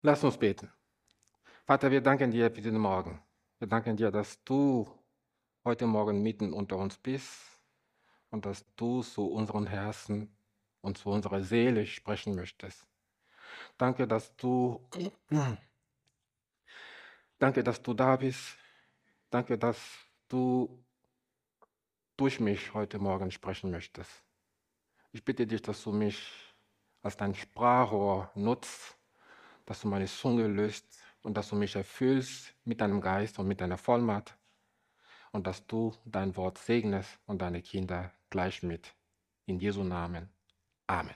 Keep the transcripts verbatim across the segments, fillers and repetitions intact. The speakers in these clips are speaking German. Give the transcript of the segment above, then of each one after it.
Lass uns beten. Vater, wir danken dir für diesen Morgen. Wir danken dir, dass du heute Morgen mitten unter uns bist und dass du zu unseren Herzen und zu unserer Seele sprechen möchtest. Danke, dass du, danke, dass du da bist. Danke, dass du durch mich heute Morgen sprechen möchtest. Ich bitte dich, dass du mich als dein Sprachrohr nutzt, dass du meine Zunge löst und dass du mich erfüllst mit deinem Geist und mit deiner Vollmacht und dass du dein Wort segnest und deine Kinder gleich mit. In Jesu Namen. Amen.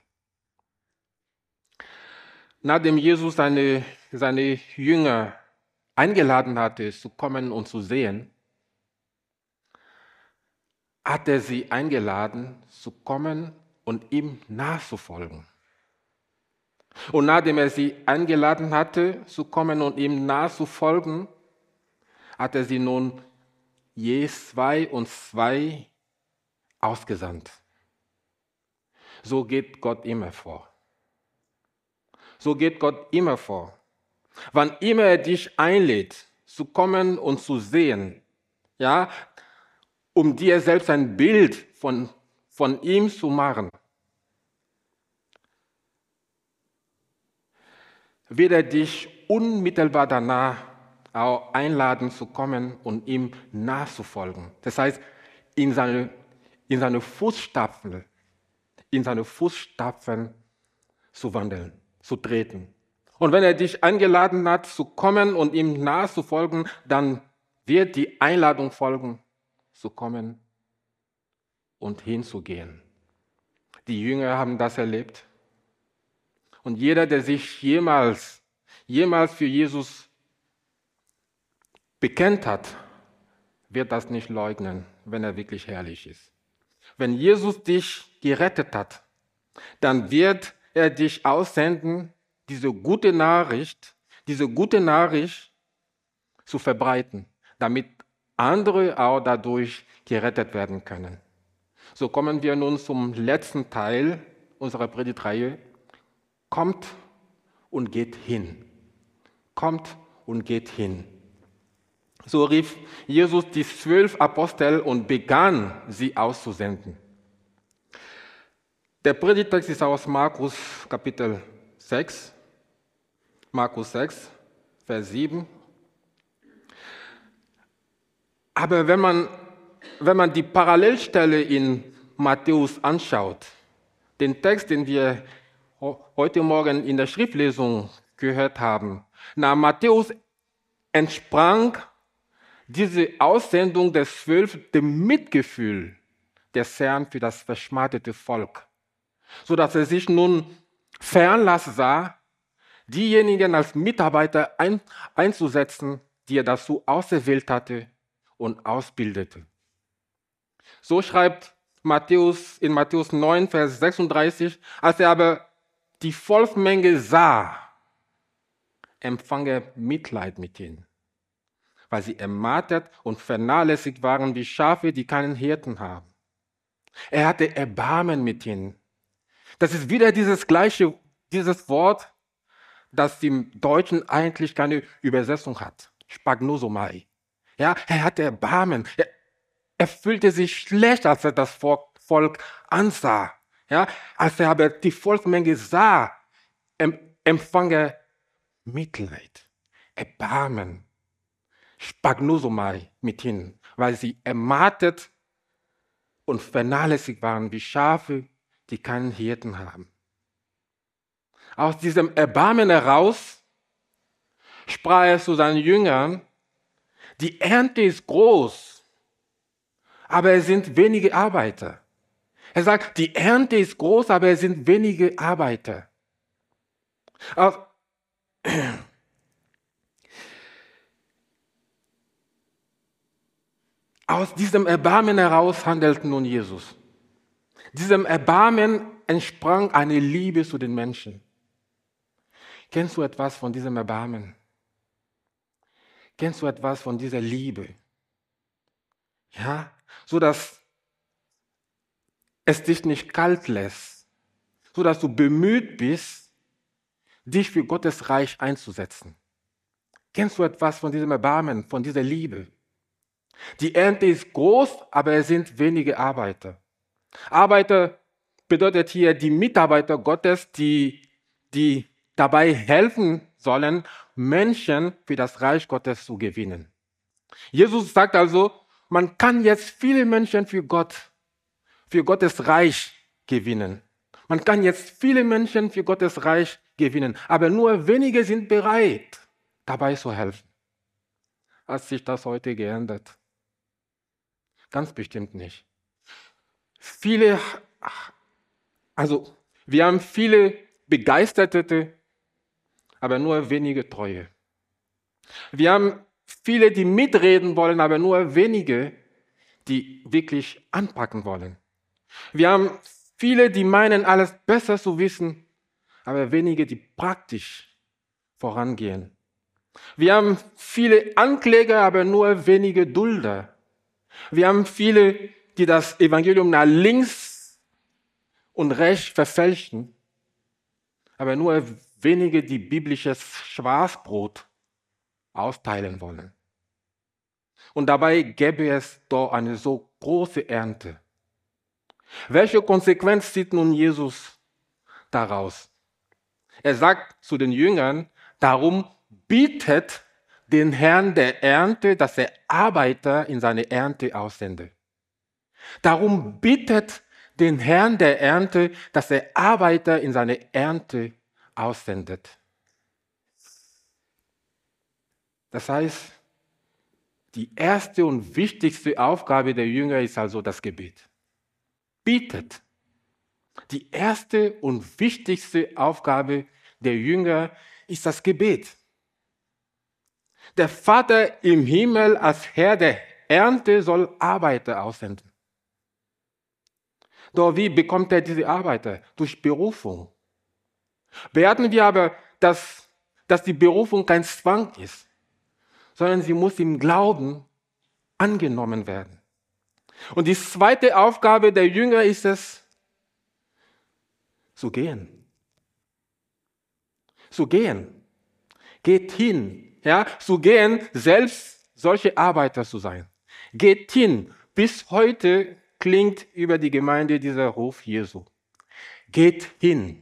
Nachdem Jesus seine, seine Jünger eingeladen hatte, zu kommen und zu sehen, hat er sie eingeladen, zu kommen und ihm nachzufolgen. Und nachdem er sie eingeladen hatte, zu kommen und ihm nachzufolgen, hat er sie nun je zwei und zwei ausgesandt. So geht Gott immer vor. So geht Gott immer vor. Wann immer er dich einlädt, zu kommen und zu sehen, ja, um dir selbst ein Bild von, von ihm zu machen, wird er dich unmittelbar danach auch einladen zu kommen und ihm nachzufolgen. Das heißt, in seine, in seine Fußstapfen, in seine Fußstapfen zu wandeln, zu treten. Und wenn er dich eingeladen hat, zu kommen und ihm nachzufolgen, dann wird die Einladung folgen, zu kommen und hinzugehen. Die Jünger haben das erlebt. Und jeder, der sich jemals, jemals für Jesus bekennt hat, wird das nicht leugnen, wenn er wirklich herrlich ist. Wenn Jesus dich gerettet hat, dann wird er dich aussenden, diese gute Nachricht, diese gute Nachricht zu verbreiten, damit andere auch dadurch gerettet werden können. So kommen wir nun zum letzten Teil unserer Predigtreihe. Kommt und geht hin. Kommt und geht hin. So rief Jesus die zwölf Apostel und begann, sie auszusenden. Der Predigtext ist aus Markus Kapitel sechs, Markus sechs, Vers sieben. Aber wenn man, wenn man die Parallelstelle in Matthäus anschaut, den Text, den wir heute Morgen in der Schriftlesung gehört haben, nach Matthäus entsprang diese Aussendung der Zwölf dem Mitgefühl des Herrn für das verschmachtete Volk, sodass er sich nun veranlasst sah, diejenigen als Mitarbeiter ein, einzusetzen, die er dazu auserwählt hatte und ausbildete. So schreibt Matthäus in Matthäus neun, Vers sechsunddreißig, als er aber die Volksmenge sah, empfang er Mitleid mit ihnen, weil sie ermattet und vernachlässigt waren wie Schafe, die keinen Hirten haben. Er hatte Erbarmen mit ihnen. Das ist wieder dieses gleiche, dieses Wort, das im Deutschen eigentlich keine Übersetzung hat. Spagnosomai. Ja, er hatte Erbarmen. Er, er fühlte sich schlecht, als er das Volk ansah. Ja, als er aber die Volksmenge sah, empfang er Mitleid, Erbarmen, Spagnosomai mit ihnen, weil sie ermattet und vernachlässigt waren wie Schafe, die keinen Hirten haben. Aus diesem Erbarmen heraus sprach er zu seinen Jüngern: Die Ernte ist groß, aber es sind wenige Arbeiter. Er sagt, die Ernte ist groß, aber es sind wenige Arbeiter. Aus, aus diesem Erbarmen heraus handelt nun Jesus. Diesem Erbarmen entsprang eine Liebe zu den Menschen. Kennst du etwas von diesem Erbarmen? Kennst du etwas von dieser Liebe? Ja, so dass es dich nicht kalt lässt, so dass du bemüht bist, dich für Gottes Reich einzusetzen. Kennst du etwas von diesem Erbarmen, von dieser Liebe? Die Ernte ist groß, aber es sind wenige Arbeiter. Arbeiter bedeutet hier die Mitarbeiter Gottes, die, die dabei helfen sollen, Menschen für das Reich Gottes zu gewinnen. Jesus sagt also, man kann jetzt viele Menschen für Gott, für Gottes Reich gewinnen. Man kann jetzt viele Menschen für Gottes Reich gewinnen, aber nur wenige sind bereit, dabei zu helfen. Hat sich das heute geändert? Ganz bestimmt nicht. Viele, also wir haben viele Begeisterte, aber nur wenige Treue. Wir haben viele, die mitreden wollen, aber nur wenige, die wirklich anpacken wollen. Wir haben viele, die meinen, alles besser zu wissen, aber wenige, die praktisch vorangehen. Wir haben viele Ankläger, aber nur wenige Dulder. Wir haben viele, die das Evangelium nach links und rechts verfälschen, aber nur wenige, die biblisches Schwarzbrot austeilen wollen. Und dabei gäbe es doch eine so große Ernte. Welche Konsequenz zieht nun Jesus daraus? Er sagt zu den Jüngern, darum bittet den Herrn der Ernte, dass er Arbeiter in seine Ernte aussende. Darum bittet den Herrn der Ernte, dass er Arbeiter in seine Ernte aussendet. Das heißt, die erste und wichtigste Aufgabe der Jünger ist also das Gebet. Bittet. Die erste und wichtigste Aufgabe der Jünger ist das Gebet. Der Vater im Himmel als Herr der Ernte soll Arbeiter aussenden. Doch wie bekommt er diese Arbeiter? Durch Berufung. Beachten wir aber, dass, dass die Berufung kein Zwang ist, sondern sie muss im Glauben angenommen werden. Und die zweite Aufgabe der Jünger ist es, zu gehen. Zu gehen. Geht hin. Ja, zu gehen, selbst solche Arbeiter zu sein. Geht hin. Bis heute klingt über die Gemeinde dieser Ruf Jesu. Geht hin.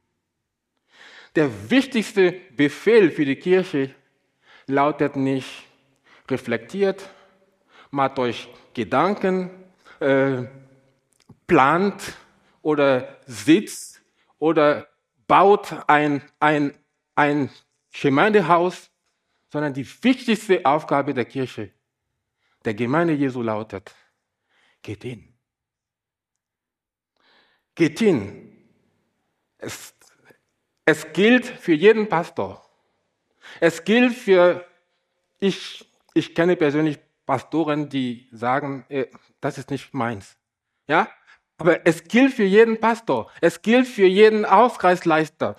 Der wichtigste Befehl für die Kirche lautet nicht, reflektiert, macht euch Gedanken, äh, plant oder sitzt oder baut ein, ein, ein Gemeindehaus, sondern die wichtigste Aufgabe der Kirche, der Gemeinde Jesu lautet, geht hin. Geht hin. Es, es gilt für jeden Pastor. Es gilt für, ich, ich kenne persönlich Pastoren, die sagen, äh, das ist nicht meins. Ja? Aber es gilt für jeden Pastor. Es gilt für jeden Hauskreisleiter.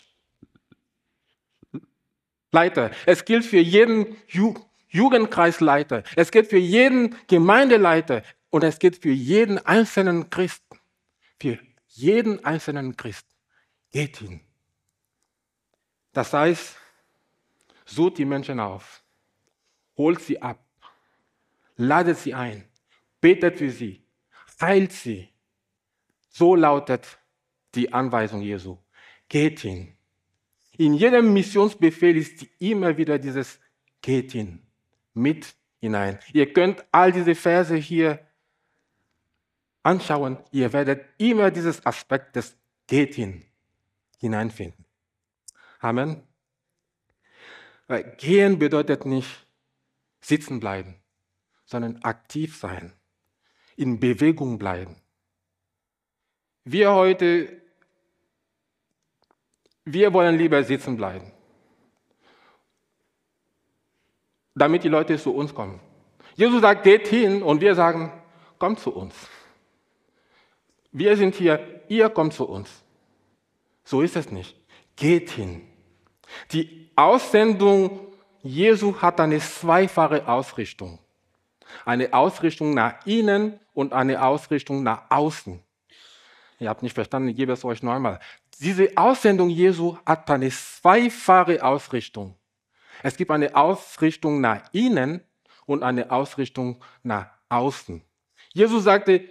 Leiter. Es gilt für jeden Ju- Jugendkreisleiter. Es gilt für jeden Gemeindeleiter. Und es gilt für jeden einzelnen Christen. Für jeden einzelnen Christen. Geht hin. Das heißt, sucht die Menschen auf. Holt sie ab. Ladet sie ein. Betet für sie. Heilt sie. So lautet die Anweisung Jesu. Geht hin. In jedem Missionsbefehl ist immer wieder dieses Geht hin mit hinein. Ihr könnt all diese Verse hier anschauen. Ihr werdet immer dieses Aspekt des Geht hin hineinfinden. Amen. Weil gehen bedeutet nicht sitzen bleiben, sondern aktiv sein, in Bewegung bleiben. Wir heute Wir wollen lieber sitzen bleiben, damit die Leute zu uns kommen. Jesus sagt, geht hin und wir sagen, kommt zu uns. Wir sind hier, ihr kommt zu uns. So ist es nicht. Geht hin. Die Aussendung Jesu hat eine zweifache Ausrichtung. Eine Ausrichtung nach innen und eine Ausrichtung nach außen. Ihr habt nicht verstanden, ich gebe es euch noch einmal. diese Aussendung Jesu hat eine zweifache Ausrichtung. Es gibt eine Ausrichtung nach innen und eine Ausrichtung nach außen. Jesus sagte,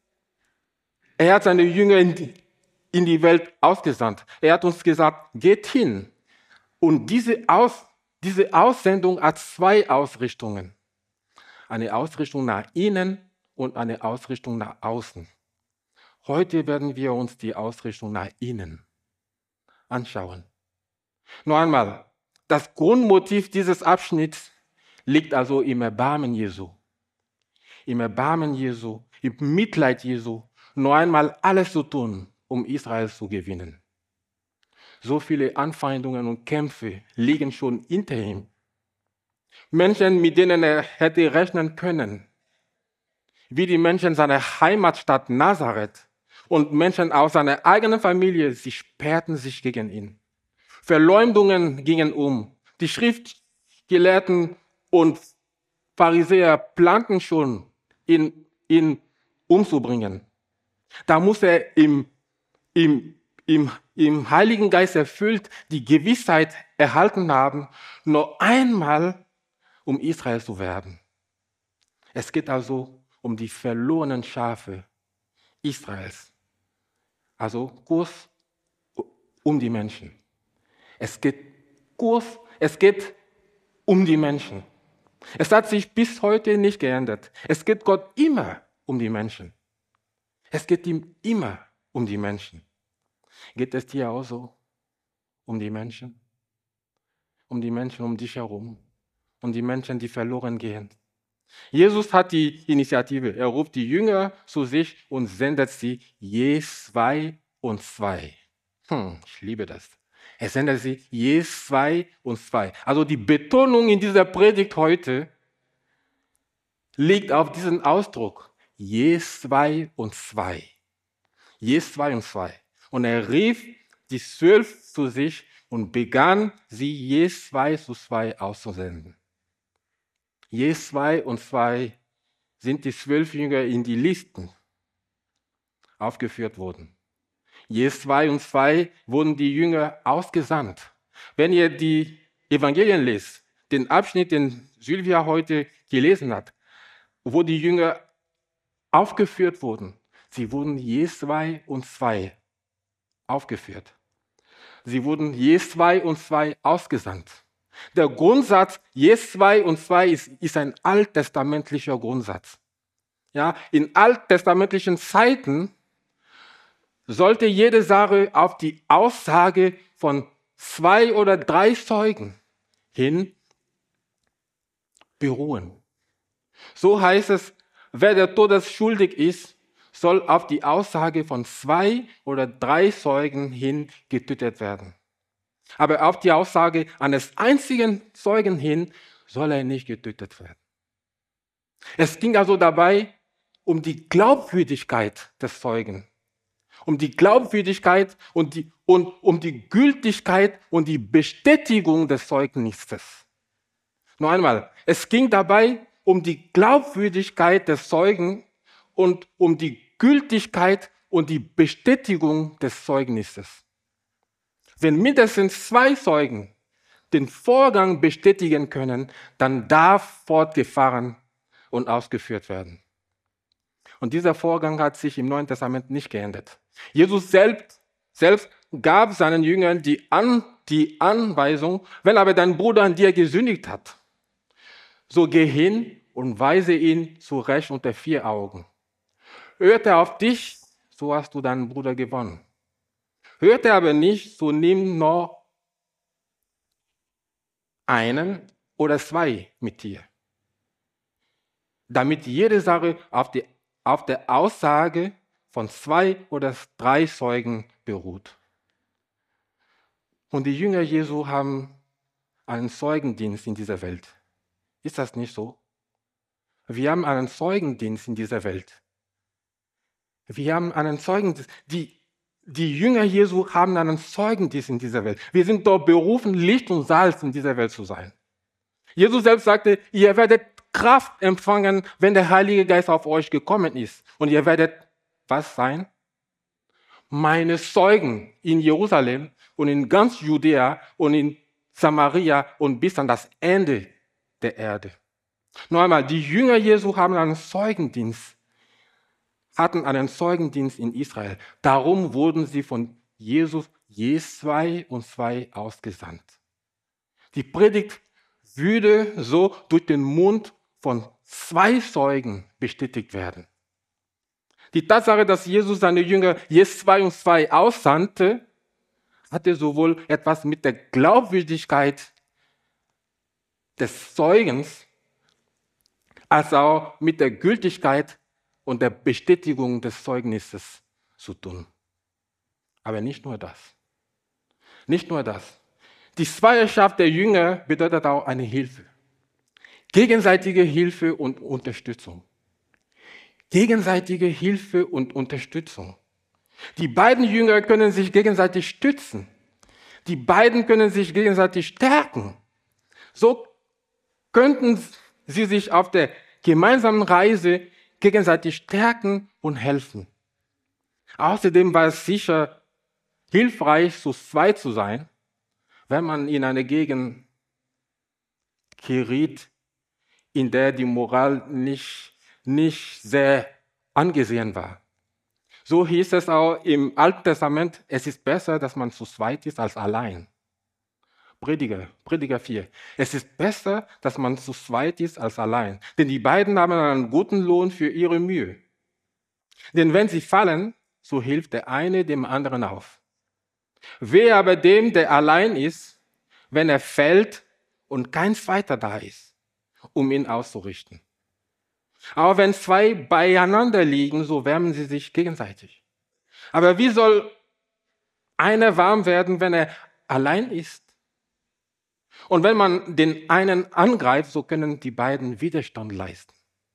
er hat seine Jünger in die, in die Welt ausgesandt. Er hat uns gesagt, geht hin. Und diese, Aus, diese Aussendung hat zwei Ausrichtungen. Eine Ausrichtung nach innen und eine Ausrichtung nach außen. Heute werden wir uns die Ausrichtung nach innen anschauen. Noch einmal, das Grundmotiv dieses Abschnitts liegt also im Erbarmen Jesu. Im Erbarmen Jesu, im Mitleid Jesu, noch einmal alles zu tun, um Israel zu gewinnen. So viele Anfeindungen und Kämpfe liegen schon hinter ihm. Menschen, mit denen er hätte rechnen können, wie die Menschen seiner Heimatstadt Nazareth und Menschen aus seiner eigenen Familie, sie sperrten sich gegen ihn. Verleumdungen gingen um. Die Schriftgelehrten und Pharisäer planten schon, ihn, ihn umzubringen. Da muss er im, im, im, im Heiligen Geist erfüllt die Gewissheit erhalten haben, noch einmal um Israel zu werben. Es geht also um die verlorenen Schafe Israels. Also kurz um die Menschen. Es geht kurz, es geht um die Menschen. Es hat sich bis heute nicht geändert. Es geht Gott immer um die Menschen. Es geht ihm immer um die Menschen. Geht es dir auch so um die Menschen? Um die Menschen um dich herum? Um die Menschen, die verloren gehen? Jesus hat die Initiative. Er ruft die Jünger zu sich und sendet sie je zwei und zwei. Hm, ich liebe das. Er sendet sie je zwei und zwei. Also die Betonung in dieser Predigt heute liegt auf diesen Ausdruck. Je zwei und zwei. Je zwei und zwei. Und er rief die zwölf zu sich und begann, sie je zwei zu zwei auszusenden. Je zwei und zwei sind die zwölf Jünger in die Listen aufgeführt worden. Je zwei und zwei wurden die Jünger ausgesandt. Wenn ihr die Evangelien lest, den Abschnitt, den Sylvia heute gelesen hat, wo die Jünger aufgeführt wurden, sie wurden je zwei und zwei aufgeführt. Sie wurden je zwei und zwei ausgesandt. Der Grundsatz je zwei und zwei ist, ist ein alttestamentlicher Grundsatz. Ja, in alttestamentlichen Zeiten sollte jede Sache auf die Aussage von zwei oder drei Zeugen hin beruhen. So heißt es, wer der Todes schuldig ist, soll auf die Aussage von zwei oder drei Zeugen hin getötet werden. Aber auf die Aussage eines einzigen Zeugen hin soll er nicht getötet werden. Es ging also dabei um die Glaubwürdigkeit des Zeugen. Um die Glaubwürdigkeit und, die, und um die Gültigkeit und die Bestätigung des Zeugnisses. Noch einmal, es ging dabei um die Glaubwürdigkeit des Zeugen und um die Gültigkeit und die Bestätigung des Zeugnisses. Wenn mindestens zwei Zeugen den Vorgang bestätigen können, dann darf fortgefahren und ausgeführt werden. Und dieser Vorgang hat sich im Neuen Testament nicht geändert. Jesus selbst, selbst gab seinen Jüngern die, An, die Anweisung, wenn aber dein Bruder an dir gesündigt hat, so geh hin und weise ihn zurecht unter vier Augen. Hört er auf dich, so hast du deinen Bruder gewonnen. Hört er aber nicht, so nimm nur einen oder zwei mit dir, damit jede Sache auf, die, auf der Aussage von zwei oder drei Zeugen beruht. Und die Jünger Jesu haben einen Zeugendienst in dieser Welt. Ist das nicht so? Wir haben einen Zeugendienst in dieser Welt. Wir haben einen Zeugendienst. Die, die Jünger Jesu haben einen Zeugendienst in dieser Welt. Wir sind dort berufen, Licht und Salz in dieser Welt zu sein. Jesus selbst sagte, ihr werdet Kraft empfangen, wenn der Heilige Geist auf euch gekommen ist. Und ihr werdet was sein? meine Zeugen in Jerusalem und in ganz Judäa und in Samaria und bis an das Ende der Erde. Noch einmal, die Jünger Jesu haben einen Zeugendienst, hatten einen Zeugendienst in Israel. Darum wurden sie von Jesus je zwei und zwei ausgesandt. Die Predigt würde so durch den Mund von zwei Zeugen bestätigt werden. Die Tatsache, dass Jesus seine Jünger je zwei und zwei aussandte, hatte sowohl etwas mit der Glaubwürdigkeit des Zeugens als auch mit der Gültigkeit und der Bestätigung des Zeugnisses zu tun. Aber nicht nur das. Nicht nur das. Die Zweierschaft der Jünger bedeutet auch eine Hilfe. Gegenseitige Hilfe und Unterstützung. Gegenseitige Hilfe und Unterstützung. Die beiden Jünger können sich gegenseitig stützen. Die beiden können sich gegenseitig stärken. So könnten sie sich auf der gemeinsamen Reise gegenseitig stärken und helfen. Außerdem war es sicher hilfreich, zu zweit zu sein, wenn man in eine Gegend geriet, in der die Moral nicht, nicht sehr angesehen war. So hieß es auch im Alten Testament, es ist besser, dass man zu zweit ist als allein. Prediger, Prediger vier. Es ist besser, dass man zu zweit ist als allein, denn die beiden haben einen guten Lohn für ihre Mühe. Denn wenn sie fallen, so hilft der eine dem anderen auf. Wehe aber dem, der allein ist, wenn er fällt und kein Zweiter da ist, um ihn auszurichten. Aber wenn zwei beieinander liegen, so wärmen sie sich gegenseitig. Aber wie soll einer warm werden, wenn er allein ist? Und wenn man den einen angreift, so können die beiden Widerstand leisten.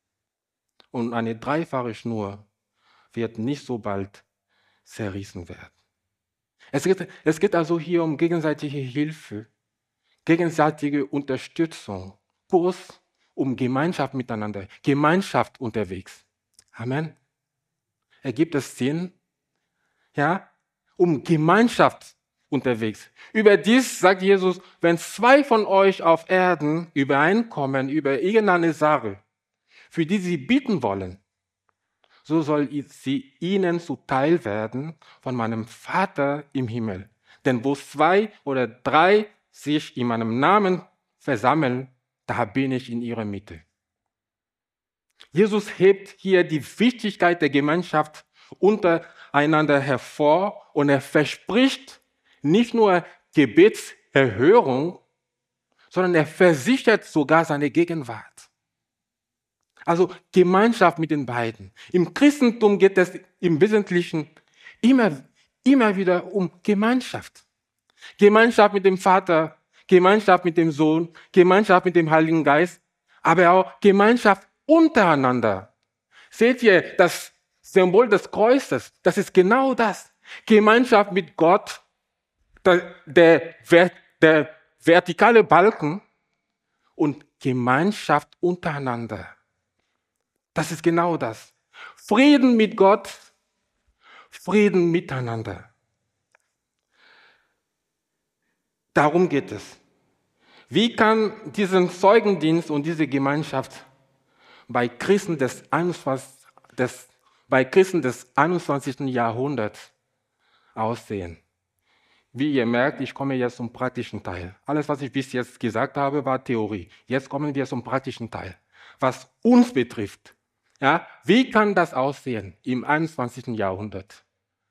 Und eine dreifache Schnur wird nicht so bald zerrissen werden. Es geht, es geht also hier um gegenseitige Hilfe, gegenseitige Unterstützung, kurz um Gemeinschaft miteinander, Gemeinschaft unterwegs. Amen. Ergibt es Sinn? Ja, um Gemeinschaft unterwegs. Überdies sagt Jesus, wenn zwei von euch auf Erden übereinkommen über irgendeine Sache, für die sie bitten wollen, so soll sie ihnen zuteil werden von meinem Vater im Himmel. Denn wo zwei oder drei sich in meinem Namen versammeln, da bin ich in ihrer Mitte. Jesus hebt hier die Wichtigkeit der Gemeinschaft untereinander hervor und er verspricht nicht nur Gebetserhörung, sondern er versichert sogar seine Gegenwart. Also Gemeinschaft mit den beiden. Im Christentum geht es im Wesentlichen immer, immer wieder um Gemeinschaft. Gemeinschaft mit dem Vater, Gemeinschaft mit dem Sohn, Gemeinschaft mit dem Heiligen Geist, aber auch Gemeinschaft untereinander. Seht ihr, das Symbol des Kreuzes, das ist genau das. Gemeinschaft mit Gott, der, der, der vertikale Balken und Gemeinschaft untereinander. Das ist genau das. Frieden mit Gott, Frieden miteinander. Darum geht es. Wie kann diesen Zeugendienst und diese Gemeinschaft bei Christen des einundzwanzigsten. Des, bei Christen des einundzwanzigsten. Jahrhunderts aussehen? Wie ihr merkt, ich komme jetzt zum praktischen Teil. Alles, was ich bis jetzt gesagt habe, war Theorie. Jetzt kommen wir zum praktischen Teil. Was uns betrifft. Ja, wie kann das aussehen im einundzwanzigsten. Jahrhundert?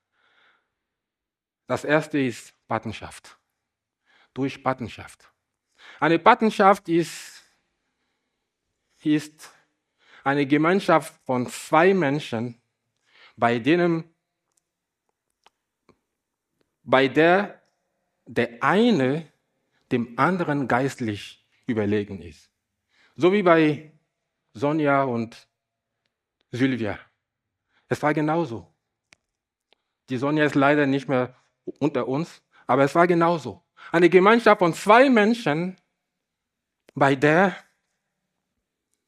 Das erste ist Patenschaft. Durch Patenschaft. Eine Patenschaft ist, ist eine Gemeinschaft von zwei Menschen, bei denen, bei der der eine dem anderen geistlich überlegen ist. So wie bei Sonja und Sylvia. Es war genauso. Die Sonja ist leider nicht mehr unter uns, aber es war genauso. Eine Gemeinschaft von zwei Menschen, bei der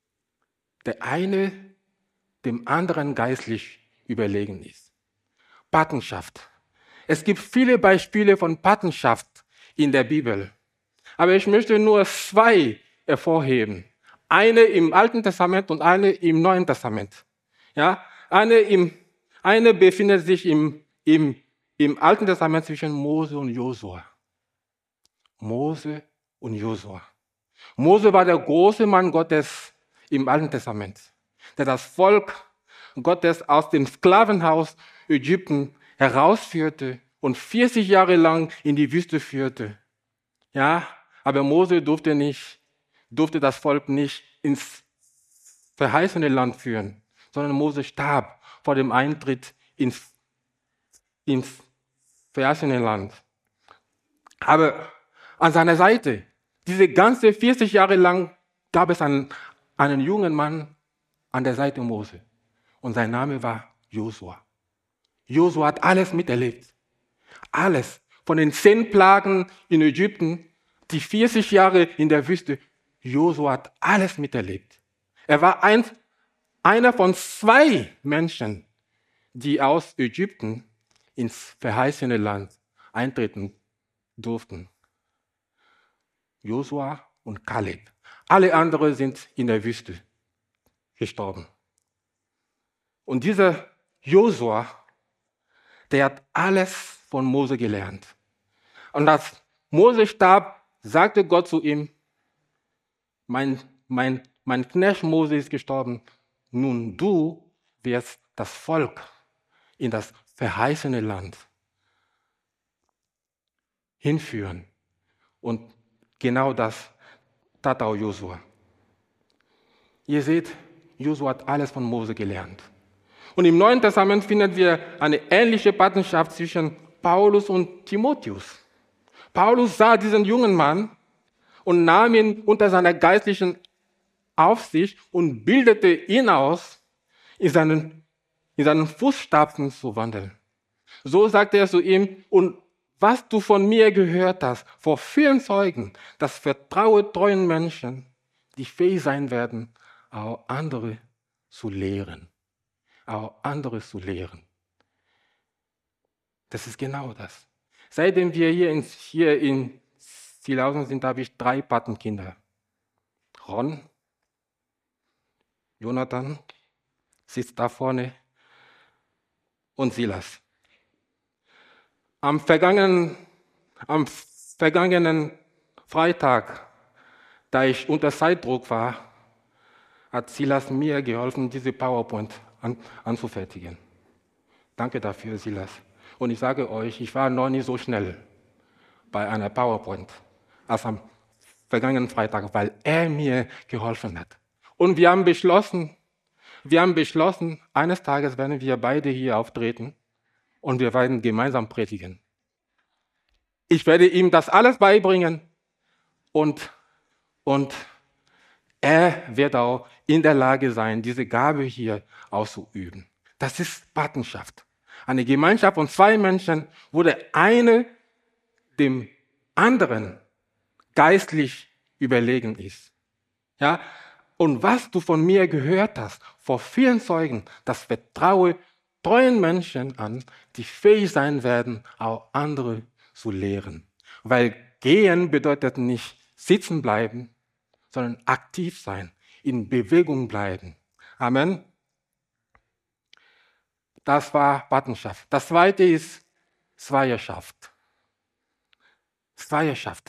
der eine dem anderen geistlich überlegen ist. Patenschaft. Es gibt viele Beispiele von Patenschaft in der Bibel. Aber ich möchte nur zwei hervorheben. Eine im Alten Testament und eine im Neuen Testament. Ja, eine, im, eine befindet sich im, im, im Alten Testament zwischen Mose und Josua. Mose und Josua. Mose war der große Mann Gottes im Alten Testament, der das Volk Gottes aus dem Sklavenhaus Ägypten herausführte und vierzig Jahre lang in die Wüste führte. Ja, aber Mose durfte nicht, durfte das Volk nicht ins verheißene Land führen, sondern Mose starb vor dem Eintritt ins, ins verheißene Land. Aber an seiner Seite, diese ganze vierzig Jahre lang, gab es einen, einen jungen Mann an der Seite Mose. Und sein Name war Josua. Josua hat alles miterlebt. Alles. Von den zehn Plagen in Ägypten, die vierzig Jahre in der Wüste. Josua hat alles miterlebt. Er war ein, einer von zwei Menschen, die aus Ägypten ins verheißene Land eintreten durften. Josua und Kaleb. Alle anderen sind in der Wüste gestorben. Und dieser Josua, der hat alles von Mose gelernt. Und als Mose starb, sagte Gott zu ihm, mein, mein, mein Knecht Mose ist gestorben, nun du wirst das Volk in das verheißene Land hinführen. Und genau das tat auch Josua. Ihr seht, Josua hat alles von Mose gelernt. Und im Neuen Testament finden wir eine ähnliche Patenschaft zwischen Paulus und Timotheus. Paulus sah diesen jungen Mann und nahm ihn unter seiner geistlichen Aufsicht und bildete ihn aus, in seinen, in seinen Fußstapfen zu wandeln. So sagte er zu ihm, und was du von mir gehört hast, vor vielen Zeugen, das vertraue treuen Menschen, die fähig sein werden, auch andere zu lehren. Auch andere zu lehren. Das ist genau das. Seitdem wir hier in, hier in Zilhausen sind, habe ich drei Patenkinder. Ron, Jonathan, sitzt da vorne, und Silas. Am vergangenen, am vergangenen Freitag, da ich unter Zeitdruck war, hat Silas mir geholfen, diese PowerPoint an, anzufertigen. Danke dafür, Silas. Und ich sage euch, ich war noch nicht so schnell bei einer PowerPoint als am vergangenen Freitag, weil er mir geholfen hat. Und wir haben beschlossen, wir haben beschlossen, eines Tages werden wir beide hier auftreten und wir werden gemeinsam predigen. Ich werde ihm das alles beibringen und, und er wird auch in der Lage sein, diese Gabe hier auszuüben. Das ist Patenschaft. Eine Gemeinschaft von zwei Menschen, wo der eine dem anderen geistlich überlegen ist. Ja? Und was du von mir gehört hast, vor vielen Zeugen, das vertraue treuen Menschen an, die fähig sein werden, auch andere zu lehren. Weil gehen bedeutet nicht sitzen bleiben, sondern aktiv sein, in Bewegung bleiben. Amen. Das war Patenschaft. Das zweite ist Zweierschaft. Zweierschaft.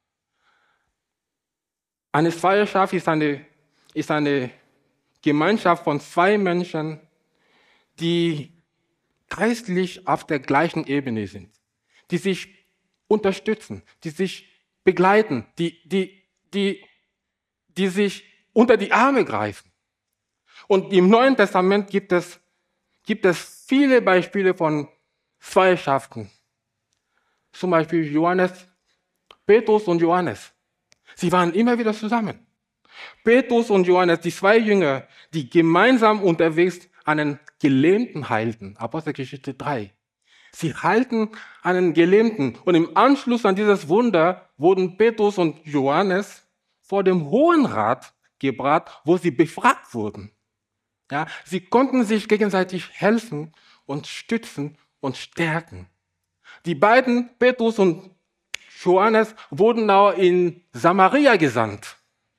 Eine Zweierschaft ist eine, ist eine Gemeinschaft von zwei Menschen, die geistlich auf der gleichen Ebene sind, die sich unterstützen, die sich begleiten, die, die, die, die sich unter die Arme greifen. Und im Neuen Testament gibt es, gibt es viele Beispiele von Zweierschaften. Zum Beispiel Johannes, Petrus und Johannes. Sie waren immer wieder zusammen. Petrus und Johannes, die zwei Jünger, die gemeinsam unterwegs einen Gelähmten heilten. Apostelgeschichte drei. Sie heilten einen Gelähmten. Und im Anschluss an dieses Wunder wurden Petrus und Johannes vor dem Hohen Rat gebracht, wo sie befragt wurden. Ja, sie konnten sich gegenseitig helfen und stützen und stärken. Die beiden, Petrus und Johannes, wurden auch in Samaria gesandt.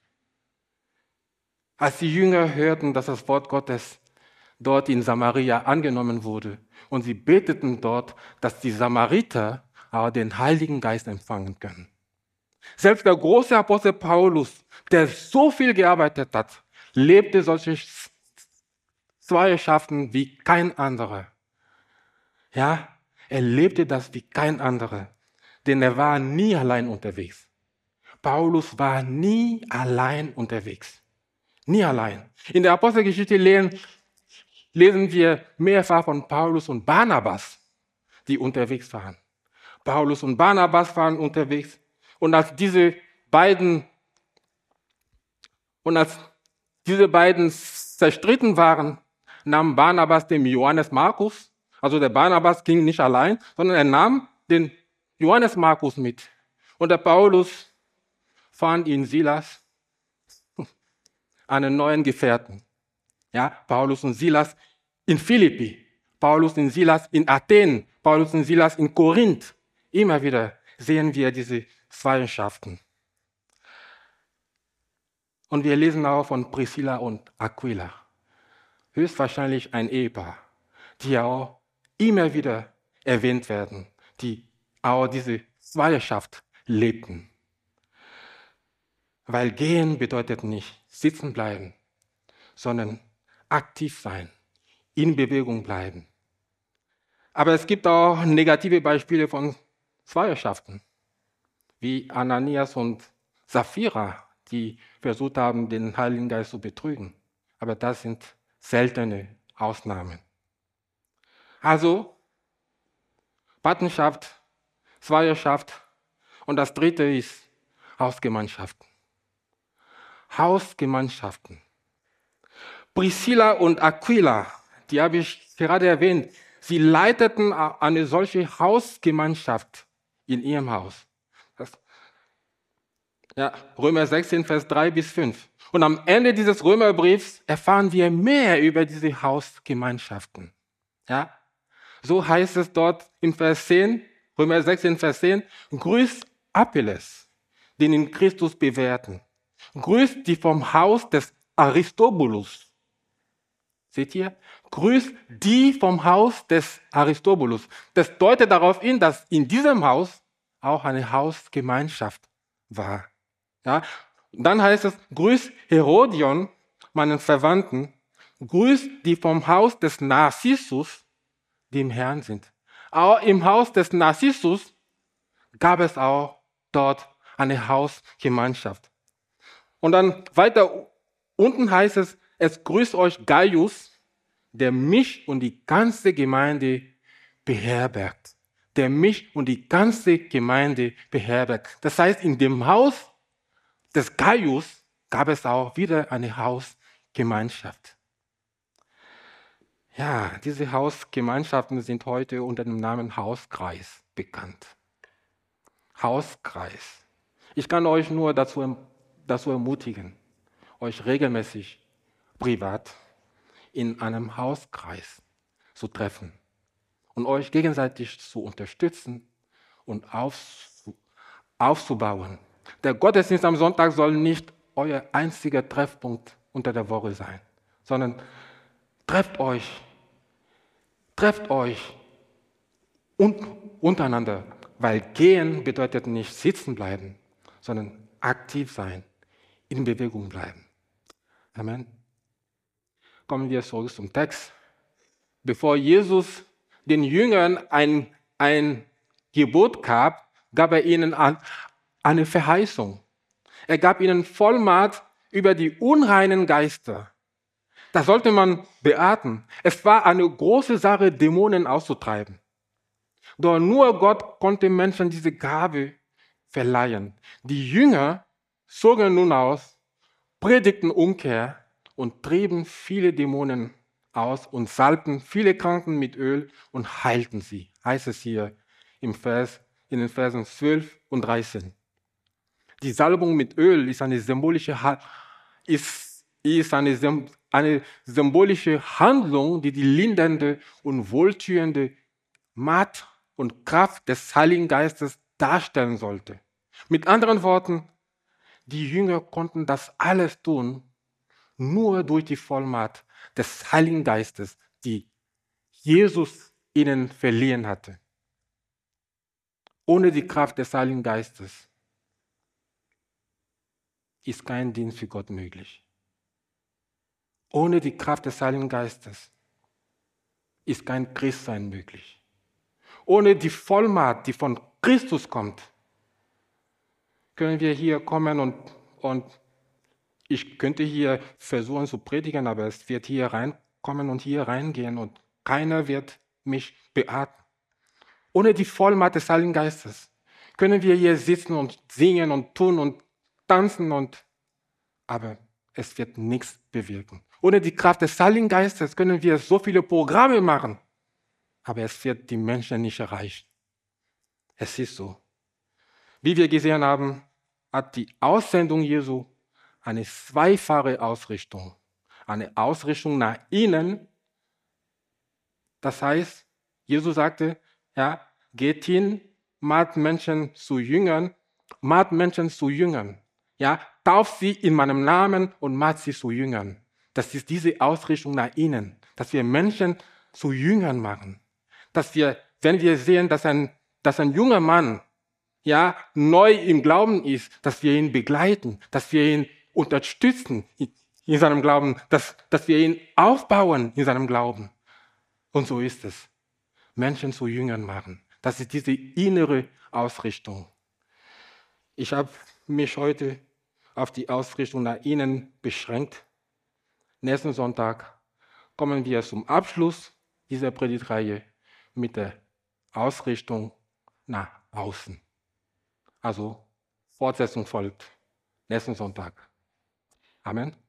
Als die Jünger hörten, dass das Wort Gottes dort in Samaria angenommen wurde, und sie beteten dort, dass die Samariter auch den Heiligen Geist empfangen können. Selbst der große Apostel Paulus, der so viel gearbeitet hat, lebte solche Zweierschaften wie kein anderer. Ja, er lebte das wie kein anderer, denn er war nie allein unterwegs. Paulus war nie allein unterwegs. Nie allein. In der Apostelgeschichte lesen, lesen wir mehrfach von Paulus und Barnabas, die unterwegs waren. Paulus und Barnabas waren unterwegs. Und als diese beiden, und als diese beiden zerstritten waren, nahm Barnabas den Johannes Markus. Also der Barnabas ging nicht allein, sondern er nahm den Johannes Markus mit. Und der Paulus fand in Silas einen neuen Gefährten. Ja, Paulus und Silas in Philippi, Paulus und Silas in Athen, Paulus und Silas in Korinth. Immer wieder sehen wir diese Zweienschaften. Und wir lesen auch von Priscilla und Aquila. Höchstwahrscheinlich ein Ehepaar, die auch immer wieder erwähnt werden, die auch diese Zweierschaft lebten. Weil gehen bedeutet nicht sitzen bleiben, sondern aktiv sein, in Bewegung bleiben. Aber es gibt auch negative Beispiele von Zweierschaften, wie Ananias und Sapphira, die versucht haben, den Heiligen Geist zu betrügen. Aber das sind seltene Ausnahmen. Also Patenschaft, Zweierschaft und das dritte ist Hausgemeinschaften. Hausgemeinschaften. Priscilla und Aquila, die habe ich gerade erwähnt, sie leiteten eine solche Hausgemeinschaft in ihrem Haus. Das, ja, Römer sechzehn, Vers drei bis fünf. Und am Ende dieses Römerbriefs erfahren wir mehr über diese Hausgemeinschaften. Ja? So heißt es dort im Vers zehn, Römer sechzehn, Vers zehn, grüßt Apelles, den in Christus bewährten. Grüßt die vom Haus des Aristobulus. Seht ihr? Grüßt die vom Haus des Aristobulus. Das deutet darauf hin, dass in diesem Haus auch eine Hausgemeinschaft war. Ja? Dann heißt es, grüßt Herodion, meinen Verwandten. Grüßt die vom Haus des Narzissus, die im Herrn sind. Auch im Haus des Narzissus gab es auch dort eine Hausgemeinschaft. Und dann weiter unten heißt es, es grüßt euch Gaius, der mich und die ganze Gemeinde beherbergt. Der mich und die ganze Gemeinde beherbergt. Das heißt, in dem Haus des Gaius gab es auch wieder eine Hausgemeinschaft. Ja, diese Hausgemeinschaften sind heute unter dem Namen Hauskreis bekannt. Hauskreis. Ich kann euch nur dazu, dazu ermutigen, euch regelmäßig privat in einem Hauskreis zu treffen und euch gegenseitig zu unterstützen und aufzubauen. Der Gottesdienst am Sonntag soll nicht euer einziger Treffpunkt unter der Woche sein, sondern trefft euch, trefft euch untereinander, weil gehen bedeutet nicht sitzen bleiben, sondern aktiv sein, in Bewegung bleiben. Amen. Kommen wir zurück zum Text. Bevor Jesus den Jüngern ein, ein Gebot gab, gab er ihnen eine Verheißung. Er gab ihnen Vollmacht über die unreinen Geister. Das sollte man beachten. Es war eine große Sache, Dämonen auszutreiben. Doch nur Gott konnte Menschen diese Gabe verleihen. Die Jünger zogen nun aus, predigten Umkehr und trieben viele Dämonen aus und salbten viele Kranken mit Öl und heilten sie, heißt es hier im Vers, in den Versen zwölf und dreizehn. Die Salbung mit Öl ist eine symbolische, ist, ist eine, eine symbolische Handlung, die die lindernde und wohltuende Macht und Kraft des Heiligen Geistes darstellen sollte. Mit anderen Worten, die Jünger konnten das alles tun, nur durch die Vollmacht des Heiligen Geistes, die Jesus ihnen verliehen hatte. Ohne die Kraft des Heiligen Geistes ist kein Dienst für Gott möglich. Ohne die Kraft des Heiligen Geistes ist kein Christsein möglich. Ohne die Vollmacht, die von Christus kommt, können wir hier kommen und, und ich könnte hier versuchen zu predigen, aber es wird hier reinkommen und hier reingehen und keiner wird mich beatmen. Ohne die Vollmacht des Heiligen Geistes können wir hier sitzen und singen und tun und tanzen, und, aber es wird nichts bewirken. Ohne die Kraft des Heiligen Geistes können wir so viele Programme machen, aber es wird die Menschen nicht erreichen. Es ist so. Wie wir gesehen haben, hat die Aussendung Jesu eine zweifache Ausrichtung. Eine Ausrichtung nach innen. Das heißt, Jesus sagte, ja, geht hin, macht Menschen zu Jüngern, macht Menschen zu Jüngern. Ja, tauft sie in meinem Namen und macht sie zu Jüngern. Das ist diese Ausrichtung nach innen, dass wir Menschen zu Jüngern machen. Dass wir, wenn wir sehen, dass ein, dass ein junger Mann ja, neu im Glauben ist, dass wir ihn begleiten, dass wir ihn unterstützen in seinem Glauben, dass, dass wir ihn aufbauen in seinem Glauben. Und so ist es. Menschen zu Jüngern machen. Das ist diese innere Ausrichtung. Ich habe mich heute auf die Ausrichtung nach innen beschränkt. Nächsten Sonntag kommen wir zum Abschluss dieser Predigtreihe mit der Ausrichtung nach außen. Also Fortsetzung folgt nächsten Sonntag. Amen.